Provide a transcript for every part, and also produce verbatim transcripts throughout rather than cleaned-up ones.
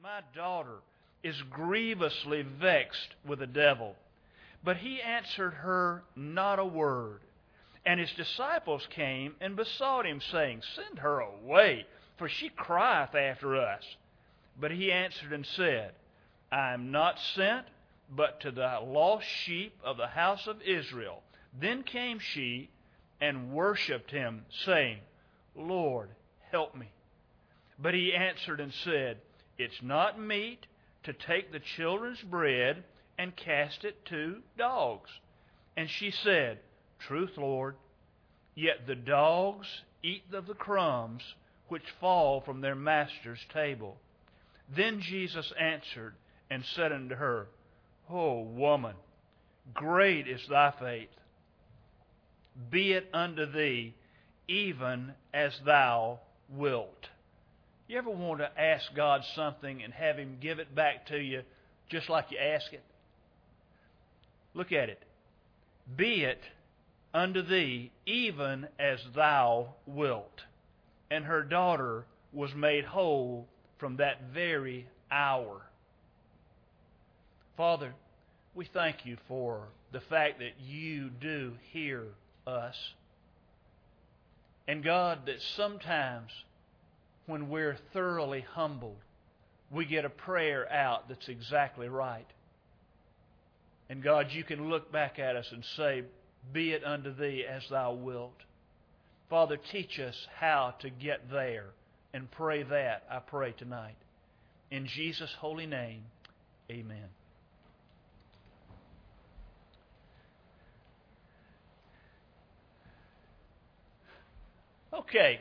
my daughter is grievously vexed with the devil. But he answered her not a word. And his disciples came and besought him, saying, Send her away, for she crieth after us. But he answered and said, I am not sent, but to the lost sheep of the house of Israel. Then came she and worshipped him, saying, Lord, help me. But he answered and said, It's not meet to take the children's bread and cast it to dogs. And she said, Truth, Lord, yet the dogs eat of the crumbs which fall from their master's table. Then Jesus answered and said unto her, O woman, great is thy faith. Be it unto thee even as thou wilt. You ever want to ask God something and have Him give it back to you just like you ask it? Look at it. Be it unto thee even as thou wilt. And her daughter was made whole from that very hour. Father, we thank you for the fact that you do hear us. And God, that sometimes when we're thoroughly humbled, we get a prayer out that's exactly right. And God, you can look back at us and say, Be it unto thee as thou wilt. Father, teach us how to get there and pray that, I pray tonight. In Jesus' holy name, amen. Okay.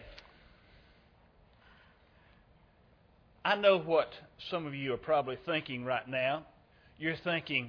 I know what some of you are probably thinking right now. You're thinking,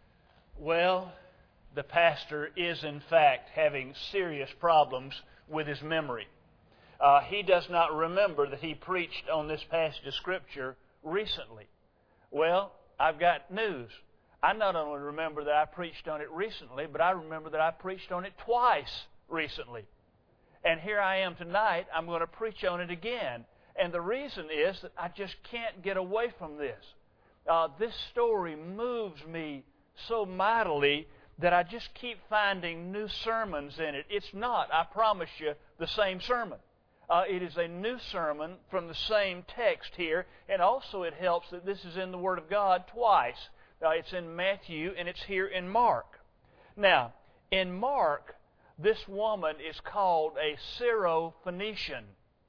well, the pastor is in fact having serious problems with his memory. Uh, he does not remember that he preached on this passage of Scripture recently. Well, I've got news. I not only remember that I preached on it recently, but I remember that I preached on it twice recently. And here I am tonight, I'm going to preach on it again. And the reason is that I just can't get away from this. Uh, this story moves me so mightily that I just keep finding new sermons in it. It's not, I promise you, the same sermon. Uh, it is a new sermon from the same text here, and also it helps that this is in the Word of God twice. Uh, it's in Matthew, and it's here in Mark. Now, in Mark, this woman is called a Syro-Phoenician.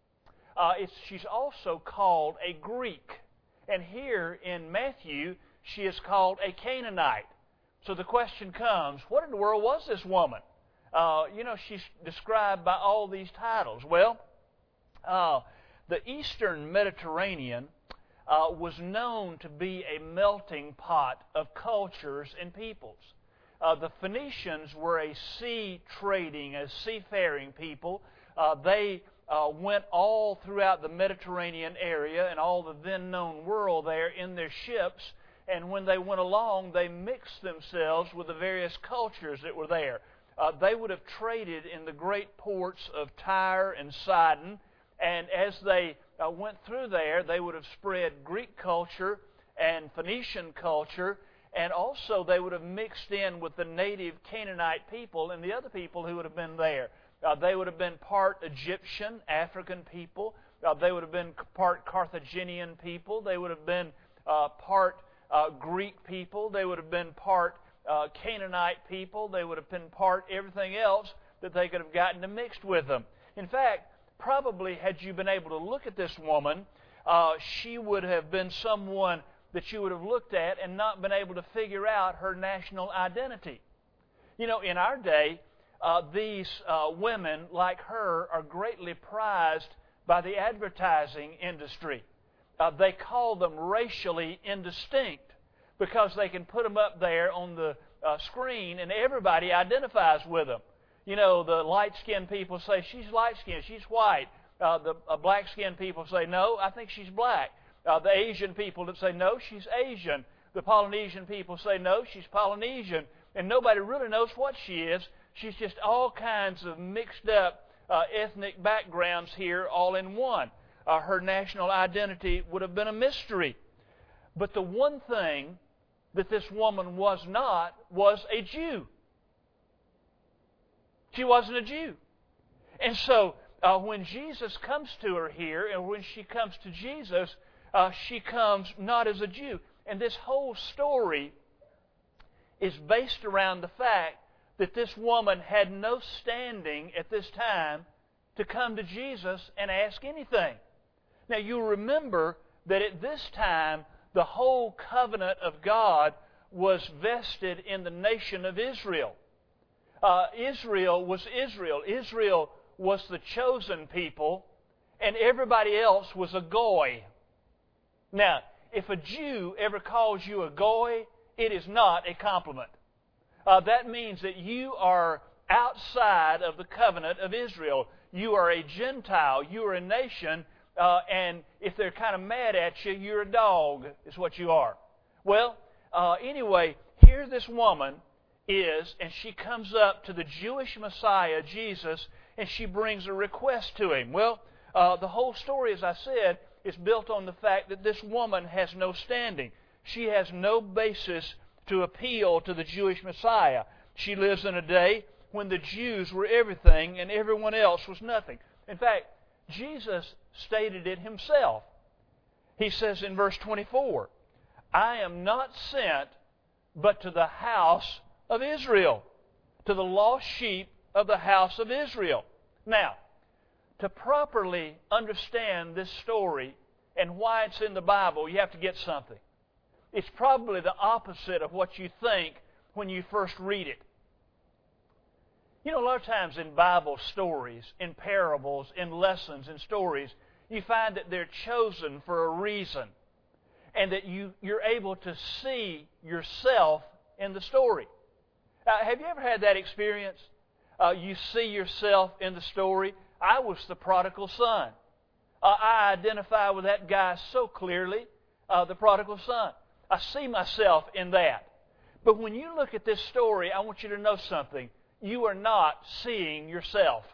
Uh, it's, she's also called a Greek. And here in Matthew, she is called a Canaanite. So the question comes, what in the world was this woman? Uh, you know, she's described by all these titles. Well, uh, the Eastern Mediterranean uh, was known to be a melting pot of cultures and peoples. Uh, the Phoenicians were a sea trading, a seafaring people. Uh, they uh, went all throughout the Mediterranean area and all the then known world there in their ships. And when they went along, they mixed themselves with the various cultures that were there. Uh, they would have traded in the great ports of Tyre and Sidon. And as they uh, went through there, they would have spread Greek culture and Phoenician culture. And also they would have mixed in with the native Canaanite people and the other people who would have been there. Uh, they would have been part Egyptian, African people. Uh, they would have been part Carthaginian people. They would have been uh, part uh, Greek people. They would have been part uh, Canaanite people. They would have been part everything else that they could have gotten to mixed with them. In fact, probably had you been able to look at this woman, uh, she would have been someone that you would have looked at and not been able to figure out her national identity. You know, in our day, uh, these uh, women like her are greatly prized by the advertising industry. Uh, they call them racially indistinct because they can put them up there on the uh, screen and everybody identifies with them. You know, the light-skinned people say, she's light-skinned, she's white. Uh, the uh, black-skinned people say, no, I think she's black. Uh, the Asian people that say, no, she's Asian. The Polynesian people say, no, she's Polynesian. And nobody really knows what she is. She's just all kinds of mixed up uh, ethnic backgrounds here all in one. Uh, her national identity would have been a mystery. But the one thing that this woman was not was a Jew. She wasn't a Jew. And so uh, when Jesus comes to her here, and when she comes to Jesus, uh, she comes not as a Jew. And this whole story is based around the fact that this woman had no standing at this time to come to Jesus and ask anything. Now you remember that at this time, the whole covenant of God was vested in the nation of Israel. Uh, Israel was Israel. Israel was the chosen people, and everybody else was a goy. Now, if a Jew ever calls you a goy, it is not a compliment. Uh, that means that you are outside of the covenant of Israel. You are a Gentile. You are a nation, uh, and if they're kind of mad at you, you're a dog, is what you are. Well, uh, anyway, here this woman is, and she comes up to the Jewish Messiah, Jesus, and she brings a request to Him. Well, uh, the whole story, as I said, is built on the fact that this woman has no standing. She has no basis to appeal to the Jewish Messiah. She lives in a day when the Jews were everything and everyone else was nothing. In fact, Jesus stated it Himself. He says in verse twenty-four, I am not sent but to the house of Israel, to the lost sheep of the house of Israel. Now, to properly understand this story and why it's in the Bible, you have to get something. It's probably the opposite of what you think when you first read it. You know, a lot of times in Bible stories, in parables, in lessons, in stories, you find that they're chosen for a reason, and that you, you're able to see yourself in the story. Uh, have you ever had that experience? Uh, you see yourself in the story. I was the prodigal son. Uh, I identify with that guy so clearly, uh, the prodigal son. I see myself in that. But when you look at this story, I want you to know something. You are not seeing yourself.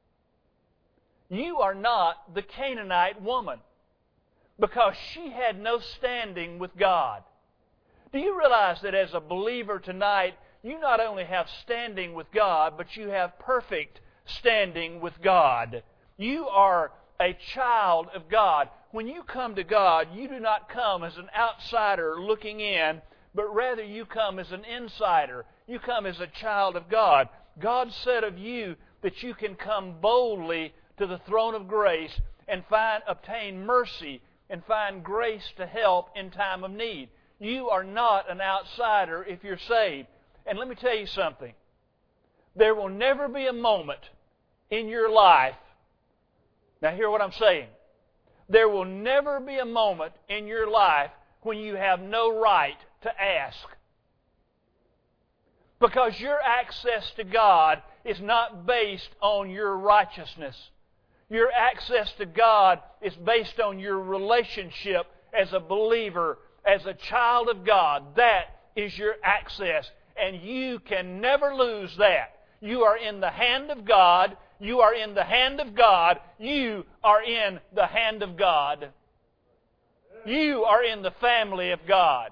You are not the Canaanite woman, because she had no standing with God. Do you realize that as a believer tonight, you not only have standing with God, but you have perfect standing with God? You are a child of God. When you come to God, you do not come as an outsider looking in, but rather you come as an insider. You come as a child of God. God said of you that you can come boldly to the throne of grace and find, obtain mercy and find grace to help in time of need. You are not an outsider if you're saved. And let me tell you something. There will never be a moment in your life. Now hear what I'm saying. There will never be a moment in your life when you have no right to ask. Because your access to God is not based on your righteousness. Your access to God is based on your relationship as a believer, as a child of God. That is your access. And you can never lose that. You are in the hand of God. You are in the hand of God. You are in the hand of God. You are in the family of God.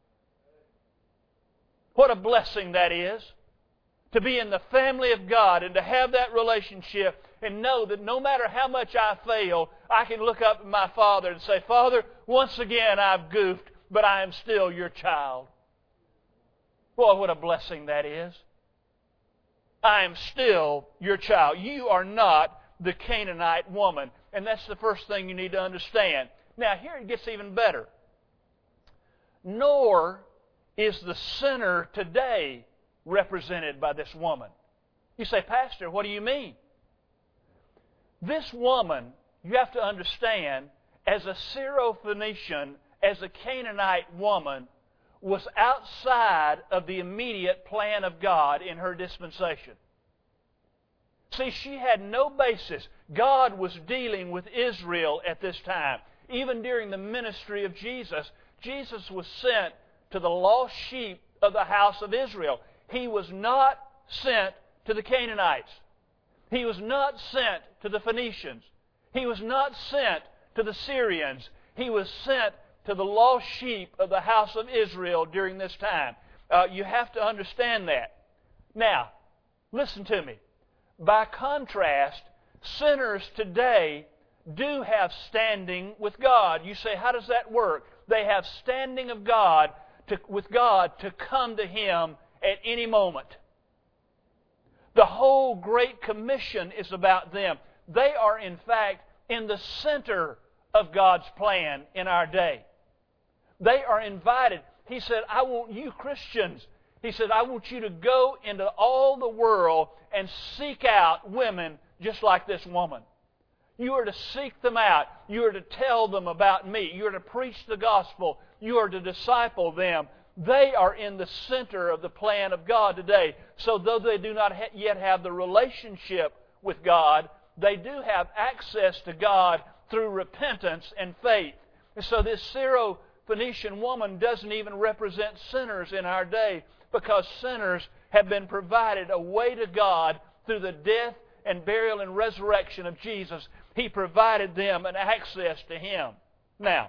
What a blessing that is, to be in the family of God and to have that relationship and know that no matter how much I fail, I can look up at my Father and say, Father, once again I've goofed, but I am still your child. Boy, what a blessing that is. I am still your child. You are not the Canaanite woman. And that's the first thing you need to understand. Now, here it gets even better. Nor is the sinner today represented by this woman. You say, Pastor, what do you mean? This woman, you have to understand, as a Syrophoenician, as a Canaanite woman, was outside of the immediate plan of God in her dispensation. See, she had no basis. God was dealing with Israel at this time. Even during the ministry of Jesus, Jesus was sent to the lost sheep of the house of Israel. He was not sent to the Canaanites. He was not sent to the Phoenicians. He was not sent to the Syrians. He was sent to the lost sheep of the house of Israel during this time. Uh, you have to understand that. Now, listen to me. By contrast, sinners today do have standing with God. You say, how does that work? They have standing of God to, with God to come to Him at any moment. The whole Great Commission is about them. They are, in fact, in the center of God's plan in our day. They are invited. He said, I want you Christians, He said, I want you to go into all the world and seek out women just like this woman. You are to seek them out. You are to tell them about me. You are to preach the gospel. You are to disciple them. They are in the center of the plan of God today. So though they do not ha- yet have the relationship with God, they do have access to God through repentance and faith. And so this Syro-Phoenician woman doesn't even represent sinners in our day, because sinners have been provided a way to God through the death and burial and resurrection of Jesus. He provided them an access to Him. Now,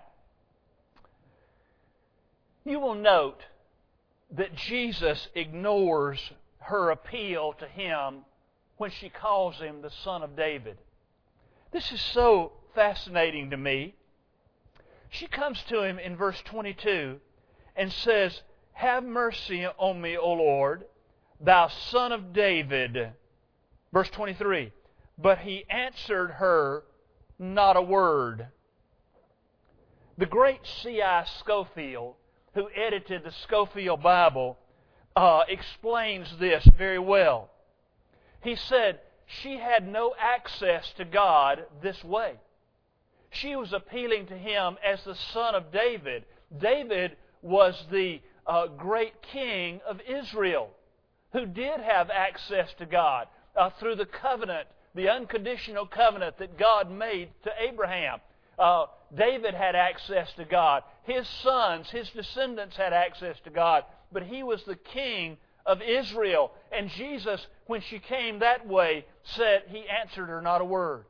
you will note that Jesus ignores her appeal to Him when she calls Him the Son of David. This is so fascinating to me. She comes to Him in verse twenty-two and says, have mercy on me, O Lord, thou Son of David. Verse twenty-three, but He answered her not a word. The great C I Scofield, who edited the Scofield Bible, uh, explains this very well. He said she had no access to God this way. She was appealing to Him as the Son of David. David was the uh, great king of Israel who did have access to God uh, through the covenant, the unconditional covenant that God made to Abraham. Uh, David had access to God. His sons, his descendants had access to God. But he was the king of Israel. And Jesus, when she came that way, said He answered her not a word.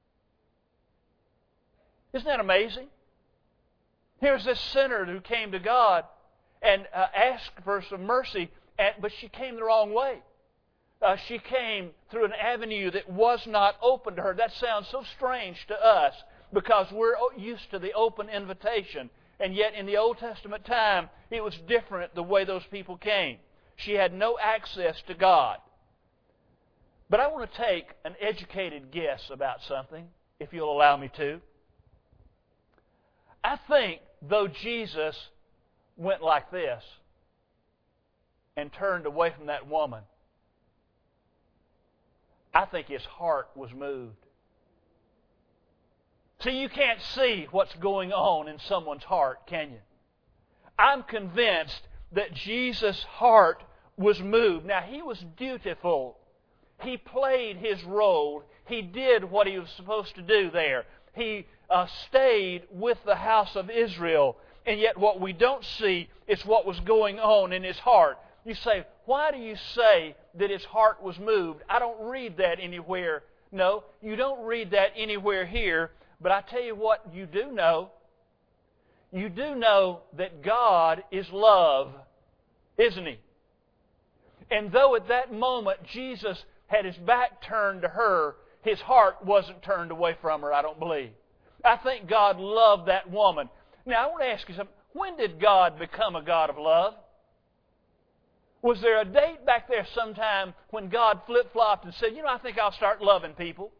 Isn't that amazing? Here's this sinner who came to God and uh, asked for some mercy, and, but she came the wrong way. Uh, she came through an avenue that was not open to her. That sounds so strange to us because we're used to the open invitation. And yet in the Old Testament time, it was different the way those people came. She had no access to God. But I want to take an educated guess about something, if you'll allow me to. I think though Jesus went like this and turned away from that woman, I think His heart was moved. See, you can't see what's going on in someone's heart, can you? I'm convinced that Jesus' heart was moved. Now, He was dutiful. He played His role. He did what He was supposed to do there. He uh, stayed with the house of Israel. And yet what we don't see is what was going on in His heart. You say, why do you say that His heart was moved? I don't read that anywhere. No, you don't read that anywhere here. But I tell you what you do know. You do know that God is love, isn't He? And though at that moment Jesus had His back turned to her, His heart wasn't turned away from her, I don't believe. I think God loved that woman. Now, I want to ask you something. When did God become a God of love? Was there a date back there sometime when God flip-flopped and said, you know, I think I'll start loving people?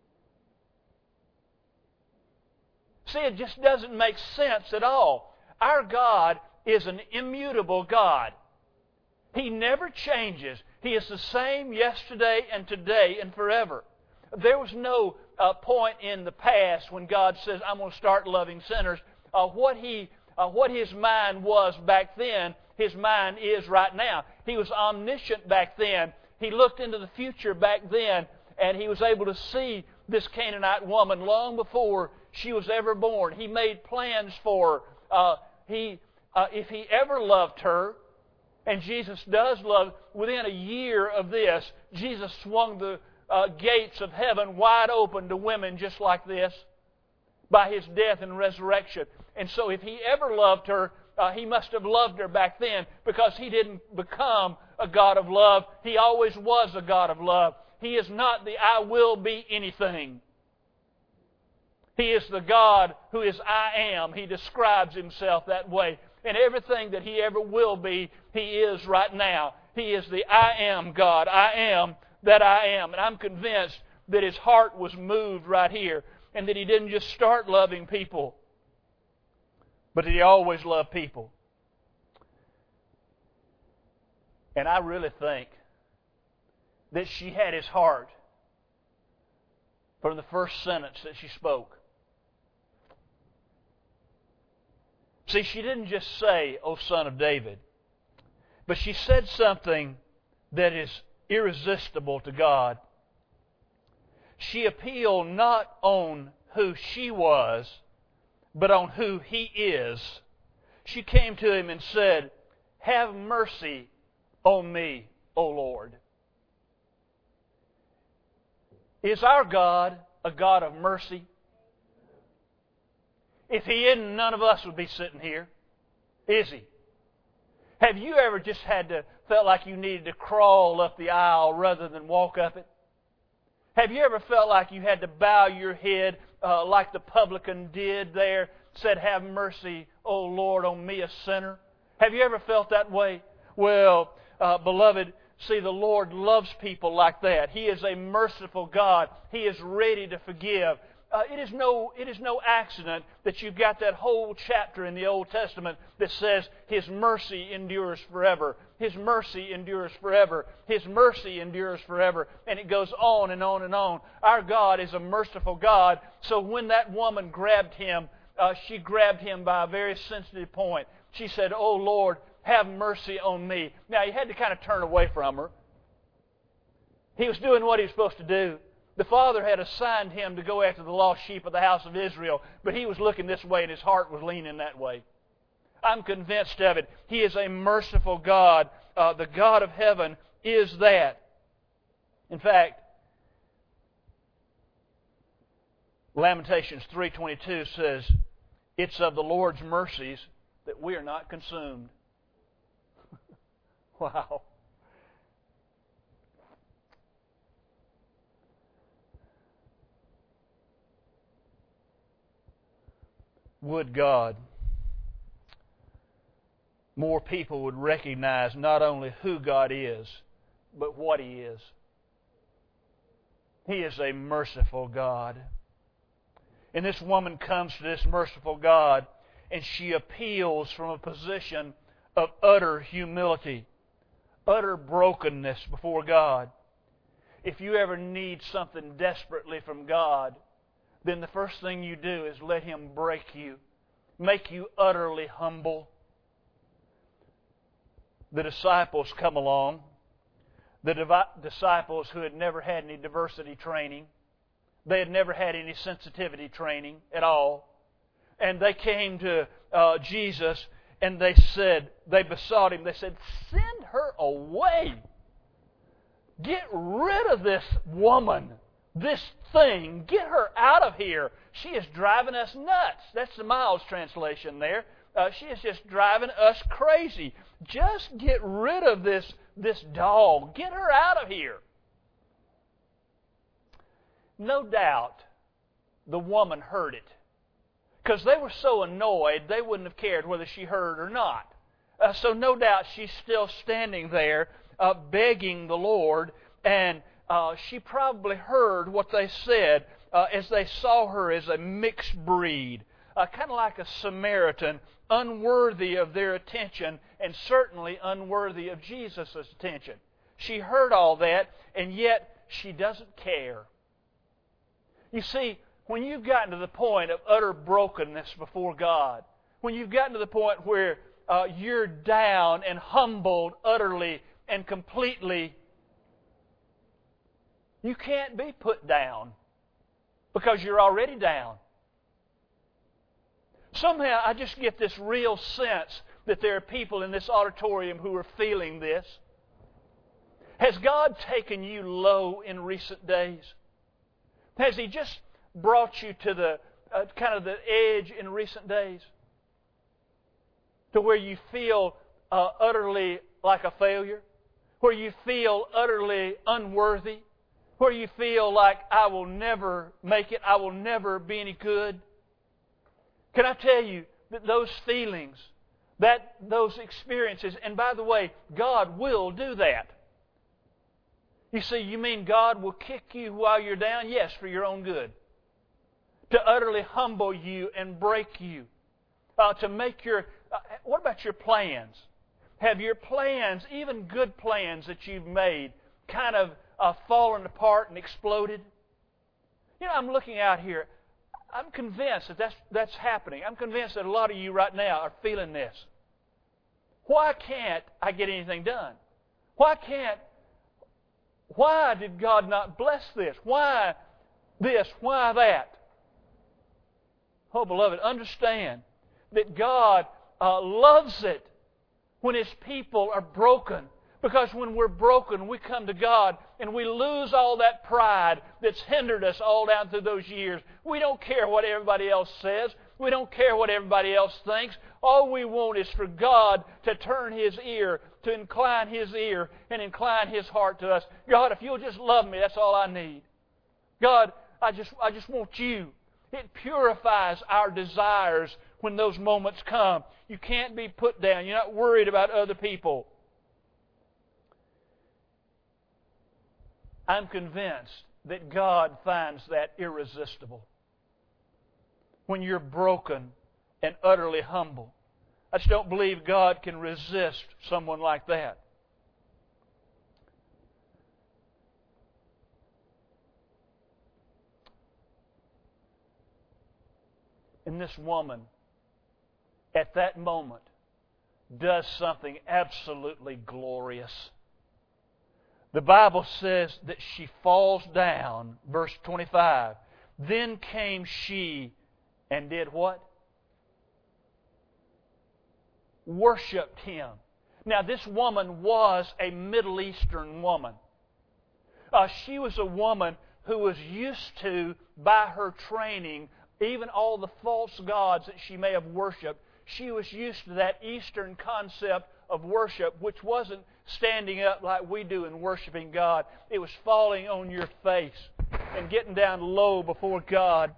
See, it just doesn't make sense at all. Our God is an immutable God. He never changes. He is the same yesterday and today and forever. There was no uh, point in the past when God says, I'm going to start loving sinners. Uh, what, he, uh, what His mind was back then, His mind is right now. He was omniscient back then. He looked into the future back then, and He was able to see this Canaanite woman long before she was ever born. He made plans for her. Uh, he, uh, if He ever loved her, and Jesus does love, within a year of this, Jesus swung the uh, gates of heaven wide open to women just like this. by His death and resurrection. And so if He ever loved her, uh, He must have loved her back then, because He didn't become a God of love. He always was a God of love. He is not the I will be anything. He is the God who is I am. He describes Himself that way. And everything that He ever will be, He is right now. He is the I am God. I am that I am. And I'm convinced that His heart was moved right here, and that He didn't just start loving people, but that He always loved people. And I really think that she had His heart from the first sentence that she spoke. See, she didn't just say, "O Son of David," but she said something that is irresistible to God. She appealed not on who she was, but on who He is. She came to Him and said, "Have mercy on me, O Lord." Is our God a God of mercy? If He isn't, none of us would be sitting here. Is He? Have you ever just had to, felt like you needed to crawl up the aisle rather than walk up it? Have you ever felt like you had to bow your head uh, like the publican did there, said, "Have mercy, O Lord, on me, a sinner"? Have you ever felt that way? Well, uh, beloved, see, the Lord loves people like that. He is a merciful God. He is ready to forgive. Uh, it is no it is no accident that you've got that whole chapter in the Old Testament that says His mercy endures forever. His mercy endures forever. His mercy endures forever. And it goes on and on and on. Our God is a merciful God. So when that woman grabbed Him, uh, she grabbed Him by a very sensitive point. She said, "Oh Lord, have mercy on me." Now, He had to kind of turn away from her. He was doing what He was supposed to do. The Father had assigned Him to go after the lost sheep of the house of Israel, but He was looking this way and His heart was leaning that way. I'm convinced of it. He is a merciful God. Uh, the God of heaven is that. In fact, Lamentations three twenty-two says, "It's of the Lord's mercies that we are not consumed." Wow. Would God more people would recognize not only who God is, but what He is. He is a merciful God. And this woman comes to this merciful God, and she appeals from a position of utter humility, utter brokenness before God. If you ever need something desperately from God, then the first thing you do is let Him break you, make you utterly humble. The disciples come along, the divi- disciples who had never had any diversity training, they had never had any sensitivity training at all, and they came to uh, Jesus and they said, they besought Him, they said, "Send her away. Get rid of this woman. This thing, get her out of here. She is driving us nuts." That's the Miles translation there. Uh, she is just driving us crazy. Just get rid of this, this dog. Get her out of here. No doubt the woman heard it, because they were so annoyed they wouldn't have cared whether she heard or not. Uh, so no doubt she's still standing there uh, begging the Lord, and Uh, she probably heard what they said uh, as they saw her as a mixed breed, uh, kind of like a Samaritan, unworthy of their attention and certainly unworthy of Jesus' attention. She heard all that, and yet she doesn't care. You see, when you've gotten to the point of utter brokenness before God, when you've gotten to the point where uh, you're down and humbled utterly and completely, you can't be put down because you're already down. Somehow I just get this real sense that there are people in this auditorium who are feeling this. Has God taken you low in recent days? Has He just brought you to the uh, kind of the edge in recent days? To where you feel uh, utterly like a failure? Where you feel utterly unworthy? Where you feel like, I will never make it, I will never be any good? Can I tell you that those feelings, that those experiences, and by the way, God will do that. You see, you mean God will kick you while you're down? Yes, for your own good. To utterly humble you and break you. Uh, to make your... Uh, what about your plans? Have your plans, even good plans that you've made, kind of uh, fallen apart and exploded? You know, I'm looking out here. I'm convinced that that's, that's happening. I'm convinced that a lot of you right now are feeling this. Why can't I get anything done? Why can't... Why did God not bless this? Why this? Why that? Oh, beloved, understand that God uh, loves it when His people are broken. Because when we're broken, we come to God and we lose all that pride that's hindered us all down through those years. We don't care what everybody else says. We don't care what everybody else thinks. All we want is for God to turn His ear, to incline His ear and incline His heart to us. God, if you'll just love me, that's all I need. God, I just, I just want you. It purifies our desires when those moments come. You can't be put down. You're not worried about other people. I'm convinced that God finds that irresistible. When you're broken and utterly humble. I just don't believe God can resist someone like that. And this woman, at that moment, does something absolutely glorious. The Bible says that she falls down, verse twenty-five. Then came she and did what? Worshipped Him. Now, this woman was a Middle Eastern woman. Uh, she was a woman who was used to, by her training, even all the false gods that she may have worshipped, she was used to that Eastern concept of worship, which wasn't standing up like we do in worshiping God. It was falling on your face and getting down low before God.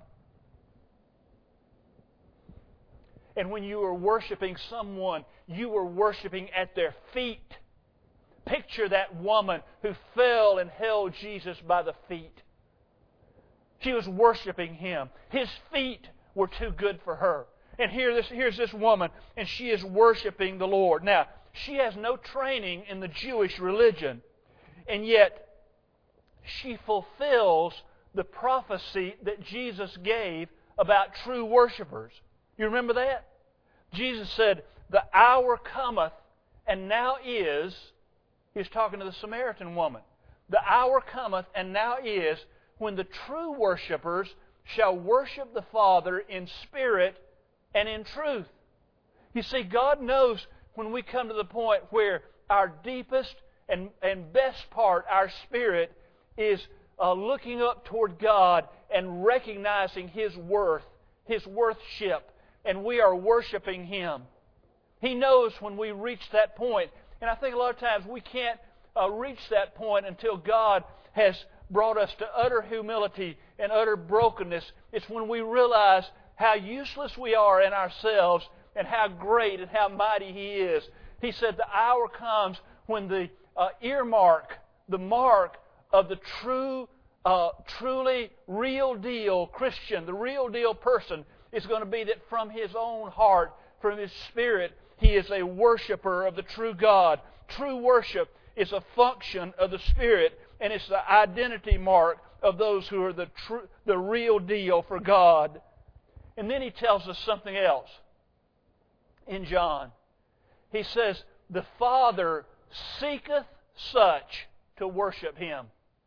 And when you were worshiping someone, you were worshiping at their feet. Picture that woman who fell and held Jesus by the feet. She was worshiping Him. His feet were too good for her. And here this, here's this woman, and she is worshiping the Lord. Now, she has no training in the Jewish religion, and yet she fulfills the prophecy that Jesus gave about true worshipers. You remember that? Jesus said, the hour cometh, and now is, He was talking to the Samaritan woman, the hour cometh, and now is, when the true worshipers shall worship the Father in spirit and in truth. You see, God knows when we come to the point where our deepest and, and best part, our spirit, is uh, looking up toward God and recognizing His worth, His worthship, and we are worshiping Him. He knows when we reach that point. And I think a lot of times we can't uh, reach that point until God has brought us to utter humility and utter brokenness. It's when we realize how useless we are in ourselves and how great and how mighty He is. He said the hour comes when the uh, earmark, the mark of the true, uh, truly real deal Christian, the real deal person, is going to be that from his own heart, from his spirit, he is a worshiper of the true God. True worship is a function of the Spirit, and it's the identity mark of those who are the true, the real deal for God. And then he tells us something else in John. He says, the Father seeketh such to worship Him.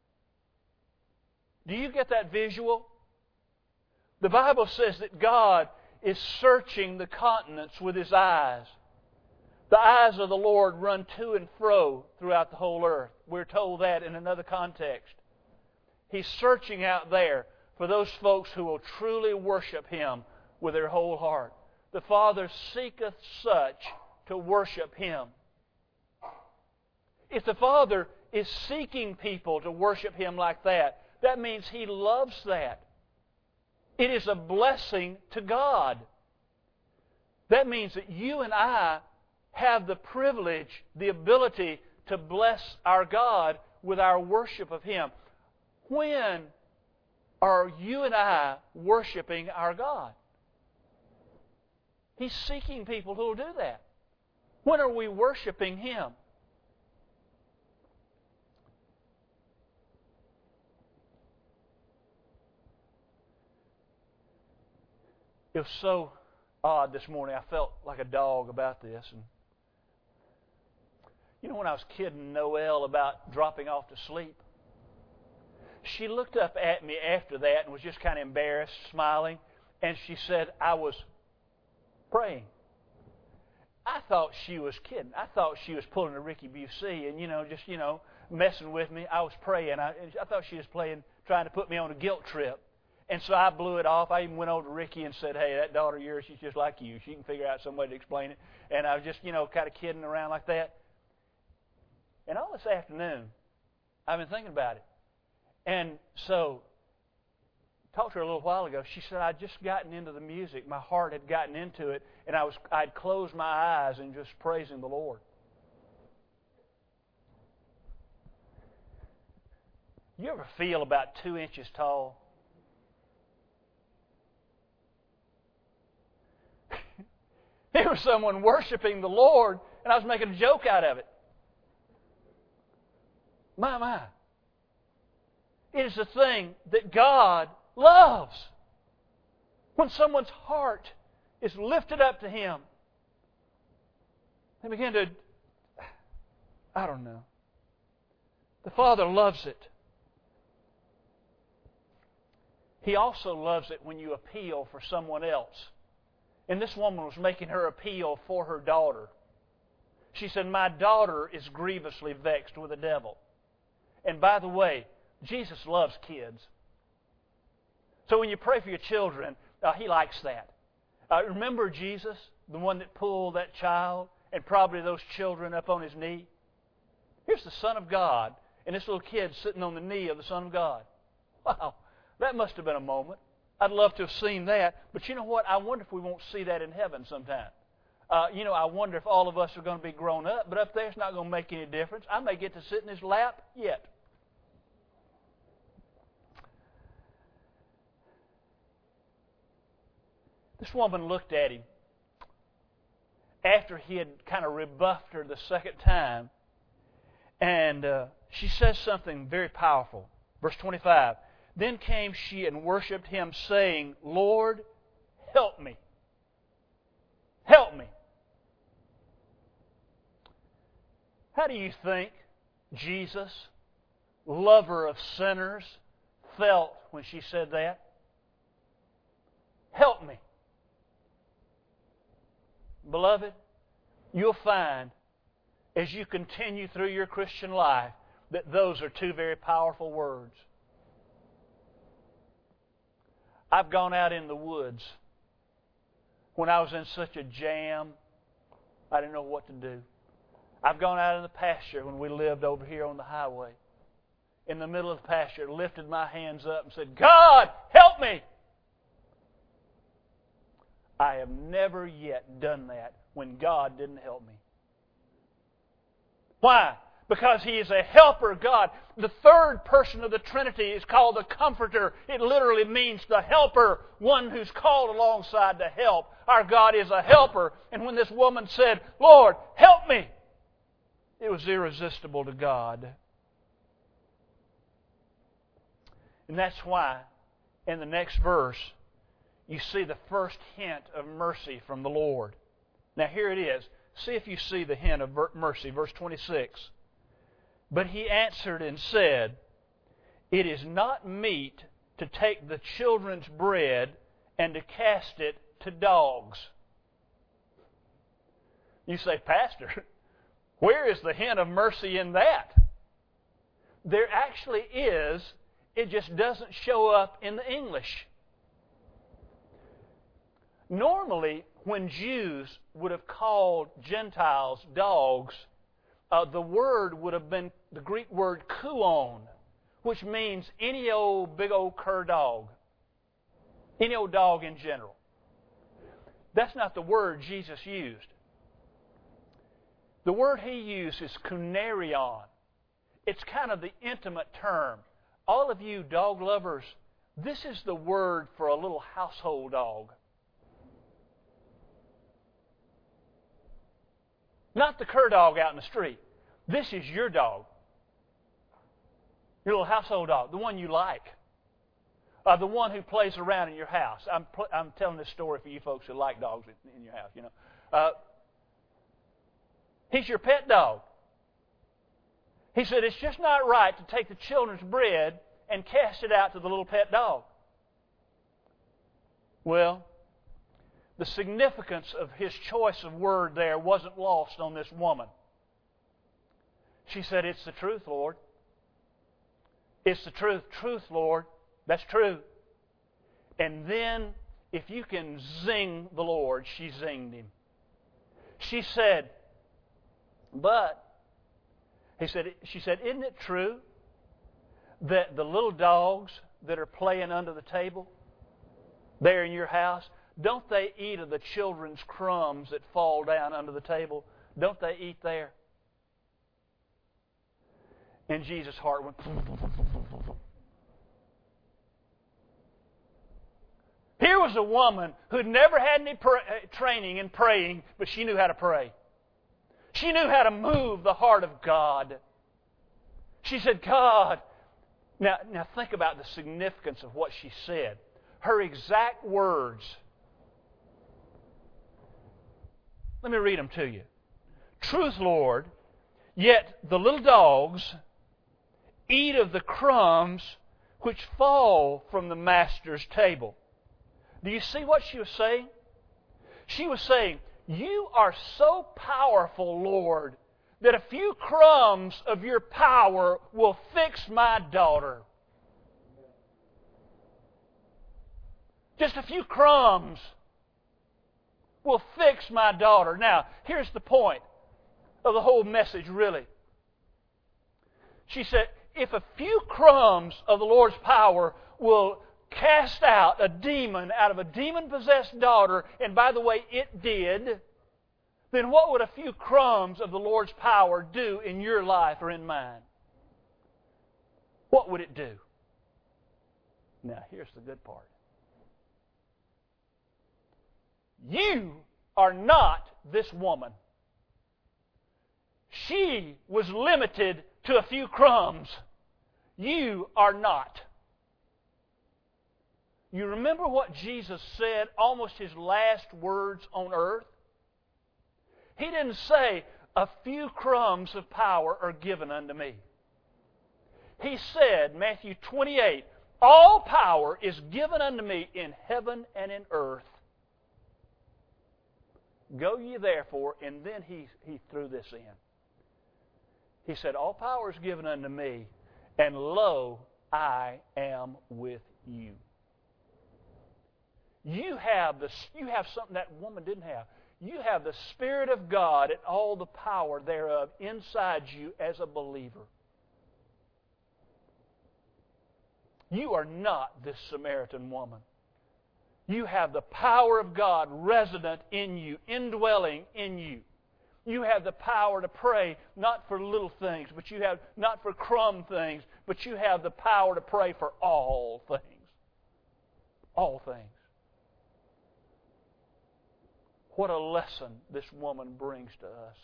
Do you get that visual? The Bible says that God is searching the continents with His eyes. The eyes of the Lord run to and fro throughout the whole earth. We're told that in another context. He's searching out there for those folks who will truly worship Him with their whole heart. The Father seeketh such to worship Him. If the Father is seeking people to worship Him like that, that means He loves that. It is a blessing to God. That means that you and I have the privilege, the ability to bless our God with our worship of Him. When are you and I worshiping our God? He's seeking people who will do that. When are we worshiping Him? It was so odd this morning. I felt like a dog about this. And you know, when I was kidding Noelle about dropping off to sleep, she looked up at me after that and was just kind of embarrassed, smiling, and she said, I was praying. I thought she was kidding. I thought she was pulling a Ricky Busey and, you know, just, you know, messing with me. I was praying. I, I thought she was playing, trying to put me on a guilt trip. And so I blew it off. I even went over to Ricky and said, hey, that daughter of yours, she's just like you. She can figure out some way to explain it. And I was just, you know, kind of kidding around like that. And all this afternoon, I've been thinking about it. And so, talked to her a little while ago. She said, I'd just gotten into the music. My heart had gotten into it. And I was, I'd closed my eyes and just praising the Lord. You ever feel about two inches tall? There was someone worshiping the Lord, and I was making a joke out of it. My, my. It is a thing that God loves. When someone's heart is lifted up to Him, they begin to, I don't know. The Father loves it. He also loves it when you appeal for someone else. And this woman was making her appeal for her daughter. She said, my daughter is grievously vexed with the devil. And by the way, Jesus loves kids. So when you pray for your children, uh, He likes that. Uh, remember Jesus, the one that pulled that child and probably those children up on his knee? Here's the Son of God, and this little kid sitting on the knee of the Son of God. Wow, that must have been a moment. I'd love to have seen that. But you know what? I wonder if we won't see that in heaven sometime. Uh, you know, I wonder if all of us are going to be grown up, but up there it's not going to make any difference. I may get to sit in His lap yet. This woman looked at him after he had kind of rebuffed her the second time, and uh, she says something very powerful. Verse twenty-five. Then came she and worshipped Him, saying, Lord, help me. Help me. How do you think Jesus, lover of sinners, felt when she said that? Help me. Beloved, you'll find as you continue through your Christian life that those are two very powerful words. I've gone out in the woods when I was in such a jam, I didn't know what to do. I've gone out in the pasture when we lived over here on the highway. In the middle of the pasture, lifted my hands up and said, God, help me! I have never yet done that when God didn't help me. Why? Because He is a helper God. The third person of the Trinity is called the Comforter. It literally means the helper, one who's called alongside to help. Our God is a helper. And when this woman said, Lord, help me, it was irresistible to God. And that's why in the next verse you see the first hint of mercy from the Lord. Now here it is. See if you see the hint of mercy. Verse twenty-six. But He answered and said, It is not meet to take the children's bread and to cast it to dogs. You say, Pastor, where is the hint of mercy in that? There actually is it just doesn't show up in the English. Normally, when Jews would have called Gentiles dogs, uh, the word would have been the Greek word kuon, which means any old big old cur dog. Any old dog in general. That's not the word Jesus used. The word He used is kunarion. It's kind of the intimate term. All of you dog lovers, this is the word for a little household dog. Not the cur dog out in the street. This is your dog. Your little household dog, the one you like. Uh, the one who plays around in your house. I'm, pl- I'm telling this story for you folks who like dogs in, in your house, you know. Uh, he's your pet dog. He said, it's just not right to take the children's bread and cast it out to the little pet dog. Well, the significance of his choice of word there wasn't lost on this woman. She said, it's the truth, Lord. It's the truth. Truth, Lord. That's true. And then, if you can zing the Lord, she zinged him. She said, but, he said, she said, isn't it true that the little dogs that are playing under the table there in your house, don't they eat of the children's crumbs that fall down under the table? Don't they eat there? And Jesus' heart went... Here was a woman who'd never had any pray, training in praying, but she knew how to pray. She knew how to move the heart of God. She said, God... Now, now think about the significance of what she said. Her exact words. Let me read them to you. Truth, Lord, yet the little dogs eat of the crumbs which fall from the master's table. Do you see what she was saying? She was saying, you are so powerful, Lord, that a few crumbs of your power will fix my daughter. Just a few crumbs will fix my daughter. Now, here's the point of the whole message, really. She said, if a few crumbs of the Lord's power will cast out a demon out of a demon-possessed daughter, and by the way, it did, then what would a few crumbs of the Lord's power do in your life or in mine? What would it do? Now, here's the good part. You are not this woman. She was limited to a few crumbs. You are not. You remember what Jesus said, almost His last words on earth? He didn't say, a few crumbs of power are given unto me. He said, Matthew twenty-eight, all power is given unto me in heaven and in earth. Go ye therefore, and then he, he threw this in. He said, all power is given unto me, and lo, I am with you. You have the you have something that woman didn't have. You have the Spirit of God and all the power thereof inside you as a believer. You are not this Samaritan woman. You have the power of God resident in you, indwelling in you. You have the power to pray not for little things, but you have not for crumb things, but you have the power to pray for all things. All things. What a lesson this woman brings to us.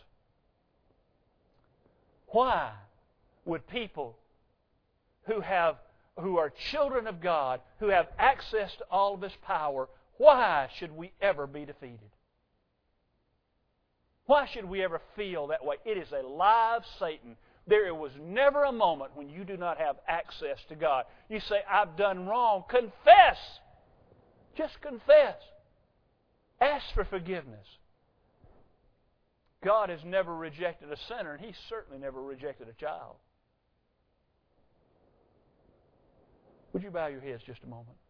Why would people who have who are children of God, who have access to all of His power, why should we ever be defeated? Why should we ever feel that way? It is a lie of Satan. There was never a moment when you do not have access to God. You say, I've done wrong. Confess. Just confess. Ask for forgiveness. God has never rejected a sinner, and He certainly never rejected a child. Would you bow your heads just a moment?